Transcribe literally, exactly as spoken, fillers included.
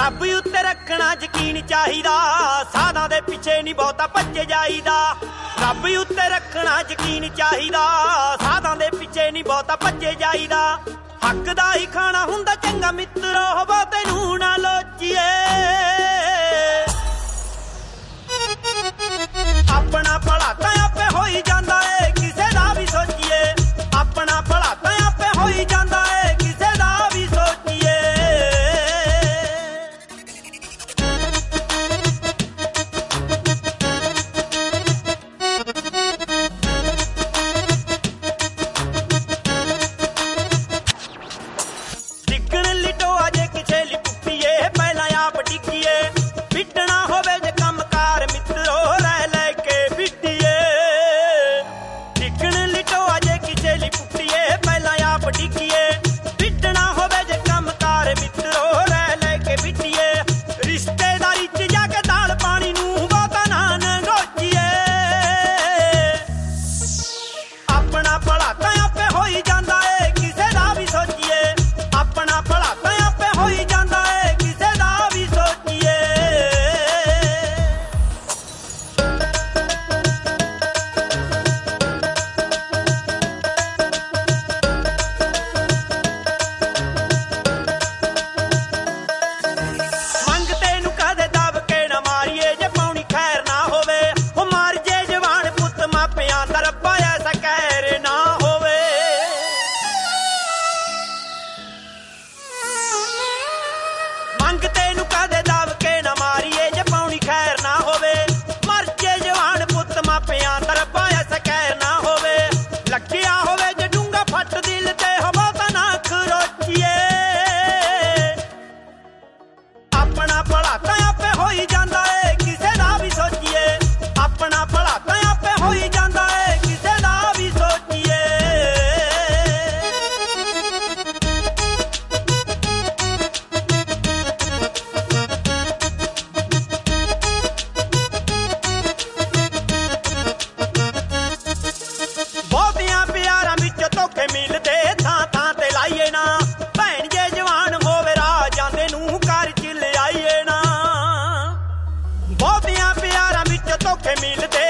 ਰੱਬ ਉੱਤੇ ਰੱਖਣਾ ਯਕੀਨ ਚਾਹੀਦਾ, ਸਾਧਾਂ ਦੇ ਪਿੱਛੇ ਨਹੀਂ ਬਹੁਤਾ ਭੱਜੇ ਜਾਈਦਾ। ਰੱਬ ਉੱਤੇ ਰੱਖਣਾ ਯਕੀਨ ਚਾਹੀਦਾ, ਸਾਧਾਂ ਦੇ ਪਿੱਛੇ ਨਹੀਂ ਬਹੁਤਾ ਭੱਜੇ ਜਾਈਦਾ। ਹੱਕ ਦਾ ਹੀ ਖਾਣਾ ਹੁੰਦਾ ਚੰਗਾ ਮਿੱਤਰੋ, ਬਹੁਤੇ ਨੂੰ ਨਾ ਲੋਚੀਏ। ਆਪਣਾ ਭਲਾ ਤਾਂ ਆਪੇ ਹੋਈ ਜਾਂਦਾ ਏ, ਕਿਸੇ ਦਾ ਵੀ ਸੋਚੀਏ। ਆਪਣਾ ਭਲਾ ਤਾਂ ਆਪੇ ਹੋਈ ਜਾਂਦਾ ਏ, ਕਿਸੇ ਦਾ ਵੀ ਸੋਚੀਏ। ਡਿੱਗਣ ਲਿਟੋ ਅਜੇ ਕਿਸੇ ਲਈ ਪੁੱਟੀਏ, ਪਹਿਲਾਂ ਆਪ ਡਿੱਗੀਏ। ਪਿੱਟਣਾ ਹੋਵੇ ਜੇ ਕੰਮ ਕਾਰ ਮਿੱਤਰੋ, ਰਹਿ ਲੈ ਕੇ ਪਿੱਟੀਏ। ਡਿੱਗਣ ਲਿਟੋ ਅਜੇ ਕਿਸੇ ਲਈ ਪੁੱਟੀਏ, ਪਹਿਲਾਂ ਆਪ ਡਿੱਗੀਏ। ਪਿੱਟਣਾ ਹੋਵੇ ਜੇ ਕੰਮ ਕਾਰ ਮਿੱਤਰੋ, ਰਹਿ ਲੈ ਕੇ ਪਿੱਟੀਏ। ਰਿਸ਼ਤੇਦਾਰੀ ਚ ਜਾ ਕੇ ਦਾਲ ਪਾਣੀ ਨੂੰ ਬਹੁਤਾ ਨਾ ਨਗੋਚੀਏ। ਆਪਣਾ ਭਲਾ ਤਾਂ ਆਪੇ ਹੋਈ ਜਾਂਦਾ ਏ, ਕਿਸੇ ਦਾ ਵੀ ਸੋਚੀਏ। ਆਪਣਾ ਭਲਾ ਤਾਂ ਆਪੇ ਹੋਈ ਜਾਂਦਾ ਏ, ਕਿਸੇ ਦਾ ਵੀ ਸੋਚੀਏ। ਮੰਗਤੇ ਨੂੰ ਕਦੇ ਦਬ ਕੇ ਨਾ ਮਾਰੀਏ, ਜੇ ਪਾਉਣੀ ਖੈਰ ਨਾ ਹੋਵੇ। ਉਹ ਮਰ ਜੇ ਜਵਾਨ ਪੁੱਤ ਮਾਪਿਆਂ ਦਾ, ਰੱਬਾ ਐਸਾ ਕਹਿਰ ਨਾ ਹੋਵੇ। ਮੰਗਤੇ ਨੂੰ ਕਦੇ ਦਬ ਕੇ ਨਾ ਮਾਰੀਏ, ਜੇ ਪਾਉਣੀ ਖੈਰ ਨਾ ਹੋਵੇ। ਮਰ ਜੇ ਜਵਾਨ ਪੁੱਤ ਮਾਪਿਆਂ ਦਾ, ਰੱਬਾ ਐਸਾ ਕਹਿਰ ਨਾ ਹੋਵੇ। ਲੱਗਿਆ ਹੋਵੇ ਜੇ ਡੂੰਘਾ ਫੱਟ ਦਿਲ ਤੇ, ਹੋਵੋ ਤਾਂ ਨਾ ਖਰੋਚੀਏ। ਆਪਣਾ ਭਲਾ ਤਾਂ ਆਪੇ ਹੋਈ ਜਾਂਦਾ ਏ, ਕਿਸੇ ਦਾ ਵੀ ਸੋਚੀਏ। ਆਪਣਾ ਭਲਾ ਤਾਂ ਆਪੇ ਹੋਈ ਜਾਂਦਾ ਏ, ਕਿਸੇ ਦਾ ਵੀ ਸੋਚੀਏ। ਬਹੁਤਿਆਂ ਪਿਆਰਾਂ ਵਿੱਚ ਧੋਖੇ ਮਿਲਦੇ, ਥਾਂ ਥਾਂ ਤੇ ਲਾਈਏ ਨਾ। ਭੈਣ ਜੇ ਜਵਾਨ ਹੋਵੇ ਰਾਹ ਜਾਂਦੇ ਨੂੰ, ਘਰ ਚ ਲਿਆਈਏ ਨਾ। ਬਹੁਤਿਆਂ ਪਿਆਰਾਂ ਵਿੱਚ ਧੋਖੇ ਮਿਲਦੇ,